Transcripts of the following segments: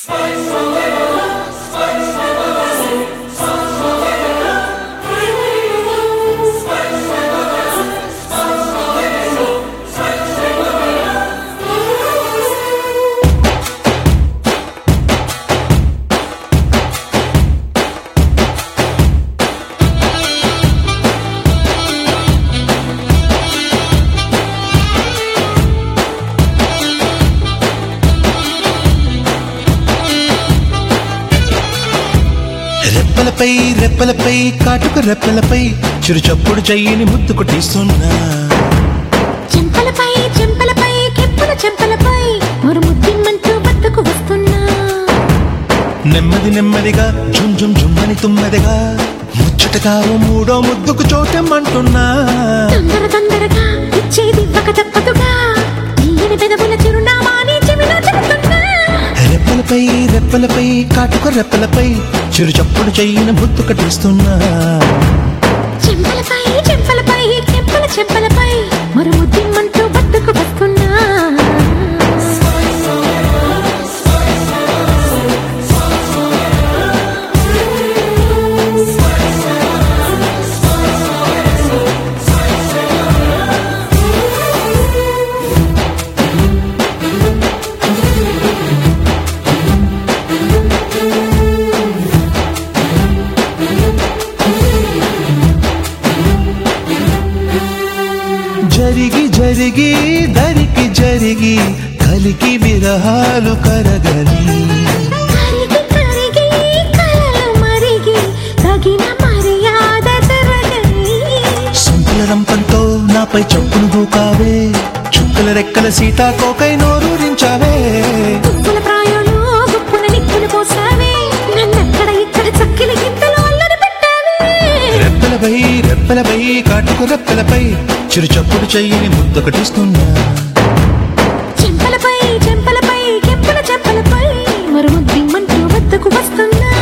రెప్పలపై కాటుక రెప్పలపై చిరుచప్పుడు చెయ్యిని ముద్దు కొట్టిస్తున్నా. చెంపలపై చెంపలపై మరు ముద్దిమ్మంటూ బతుకు వస్తున్నా. నెమ్మదిగా జుంజుమ్మని తుమ్మెదగా ముచ్చటగా మూడో ముద్దుకు చోటెమ్మంటున్నా. తొందరగా ఇచ్చేది ఇవ్వక తప్పదుగా తీయని పెదవుల చిరునామాని చెవిలో చెబుతున్నా. రెప్పలపై కాటుక రెప్పలపై చిరుచప్పుడు చెయ్యిని ముద్దు కట్టిస్తున్నా. చెంపలపై చెంపలపై మరు ముద్దిమ్మంటూ బతుకు వస్తున్నా. జరిగి దరికి జరిగి కలికి విరహాలు కరగని కరిగి కలలు మరిగి తగిన మర్యాద జరగని. సంపుల రంపంతో నాపై చప్పును దూకావే చుక్కల రెక్కల సీతాకోకై నోరూరించావే. తుప్పుల ప్రాయంలో గుప్పున నిప్పులు పోసావే నన్నక్కడ ఇక్కడ చక్కిలి గింతలు అల్లరి పెట్టావే. రెప్పలపై కాటుక రెప్పలపై చిరుచప్పుడు చెయ్యిని ముద్దు కట్టిస్తున్నా. చెంపలపై కెంపుల చెంపలపై మరు ముద్దిమ్మంటూ వద్దకు వస్తున్నా.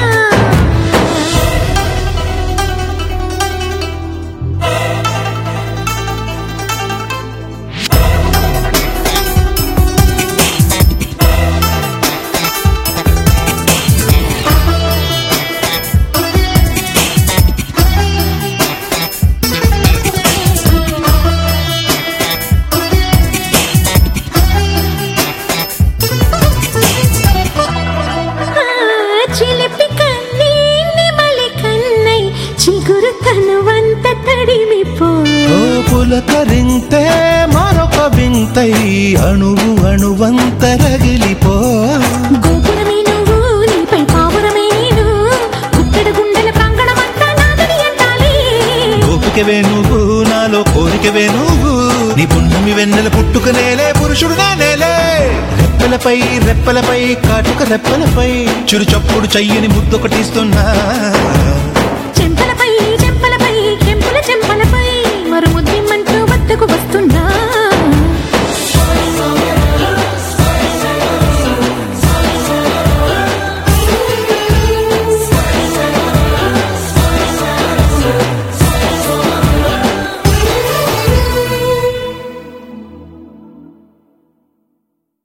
చిలిపి కన్నీ నిమలి కన్నై చిగురు తనువంత తడిమిపో. పులకరింతే మరొక వింతై అణువంత రగిలిపో. గోపురమే నువ్వు నీపై పావురమే నేను గుట్టెడు గుండెల ప్రాంగణమంతా నాదని అంటాలి. గోపికవే నువ్వు నాలో కోరికవే నువ్వు నీ పుణ్యమి వెన్నెల పుట్టుకనేలే పురుషుడు నేలే. రెప్పలపై కాటుక రెప్పలపై చిరుచప్పుడు చెయ్యిని ముద్దు కొట్టిస్తున్నా.